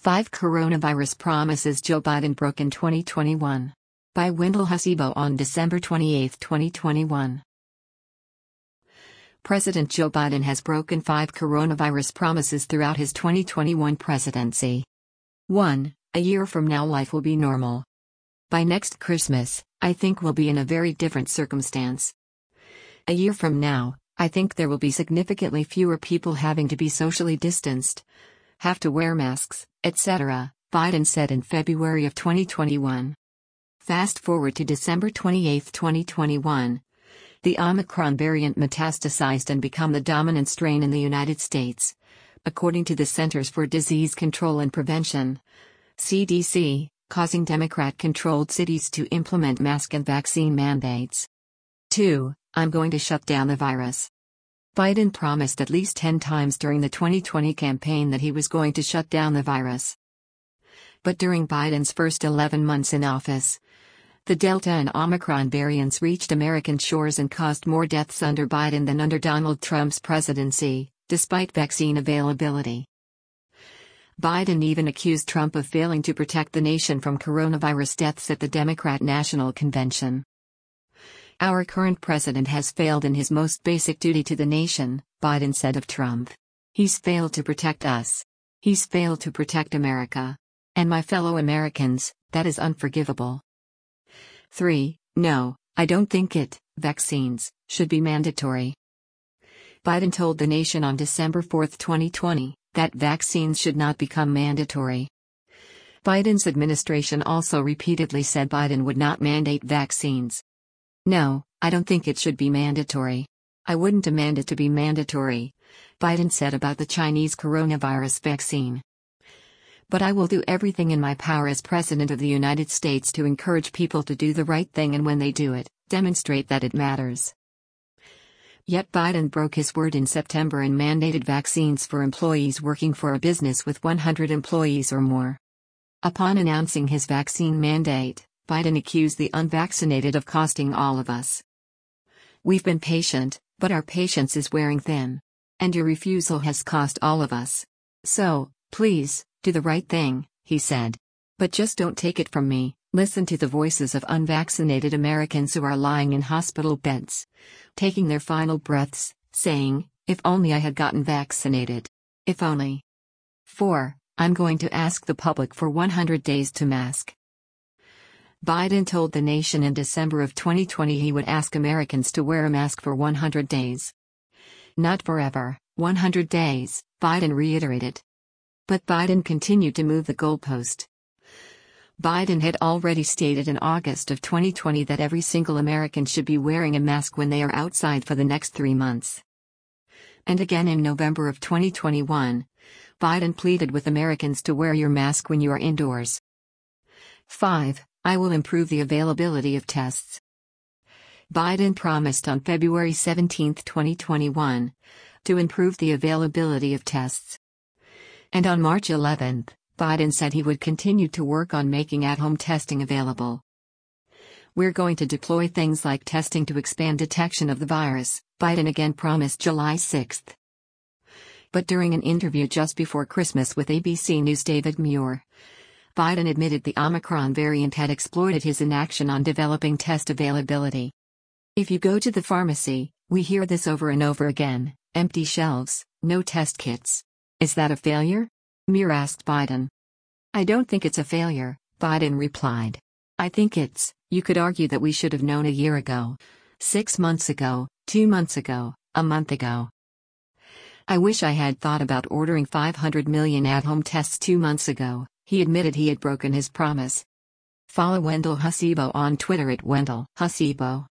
5 Coronavirus Promises Joe Biden Broke in 2021. By Wendell Husibo on December 28, 2021. President Joe Biden has broken 5 coronavirus promises throughout his 2021 presidency. 1. A year from now life will be normal. By next Christmas, I think we'll be in a very different circumstance. A year from now, I think there will be significantly fewer people having to be socially distanced, have to wear masks, etc., Biden said in February of 2021. Fast forward to December 28, 2021. The Omicron variant metastasized and become the dominant strain in the United States, according to the Centers for Disease Control and Prevention, CDC, causing Democrat-controlled cities to implement mask and vaccine mandates. 2. I'm going to shut down the virus. Biden promised at least 10 times during the 2020 campaign that he was going to shut down the virus. But during Biden's first 11 months in office, the Delta and Omicron variants reached American shores and caused more deaths under Biden than under Donald Trump's presidency, despite vaccine availability. Biden even accused Trump of failing to protect the nation from coronavirus deaths at the Democrat National Convention. Our current president has failed in his most basic duty to the nation, Biden said of Trump. He's failed to protect us. He's failed to protect America. And my fellow Americans, that is unforgivable. 3. No, I don't think vaccines, should be mandatory. Biden told the nation on December 4, 2020, that vaccines should not become mandatory. Biden's administration also repeatedly said Biden would not mandate vaccines. No, I don't think it should be mandatory. I wouldn't demand it to be mandatory, Biden said about the Chinese coronavirus vaccine. But I will do everything in my power as President of the United States to encourage people to do the right thing, and when they do it, demonstrate that it matters. Yet Biden broke his word in September and mandated vaccines for employees working for a business with 100 employees or more. Upon announcing his vaccine mandate, Biden accused the unvaccinated of costing all of us. We've been patient, but our patience is wearing thin. And your refusal has cost all of us. So, please, do the right thing, he said. But just don't take it from me, listen to the voices of unvaccinated Americans who are lying in hospital beds, taking their final breaths, saying, if only I had gotten vaccinated. If only. 4. I'm going to ask the public for 100 days to mask. Biden told the nation in December of 2020 he would ask Americans to wear a mask for 100 days. Not forever, 100 days, Biden reiterated. But Biden continued to move the goalpost. Biden had already stated in August of 2020 that every single American should be wearing a mask when they are outside for the next 3 months. And again in November of 2021, Biden pleaded with Americans to wear your mask when you are indoors. 5. I will improve the availability of tests. Biden promised on February 17, 2021, to improve the availability of tests. And on March 11, Biden said he would continue to work on making at-home testing available. We're going to deploy things like testing to expand detection of the virus, Biden again promised July 6. But during an interview just before Christmas with ABC News' David Muir, Biden admitted the Omicron variant had exploited his inaction on developing test availability. If you go to the pharmacy, we hear this over and over again, empty shelves, no test kits. Is that a failure? Muir asked Biden. I don't think it's a failure, Biden replied. I think you could argue that we should have known a year ago, 6 months ago, 2 months ago, a month ago. I wish I had thought about ordering 500 million at-home tests 2 months ago, he admitted he had broken his promise. Follow Wendell Husibo on Twitter at Wendell Husibo.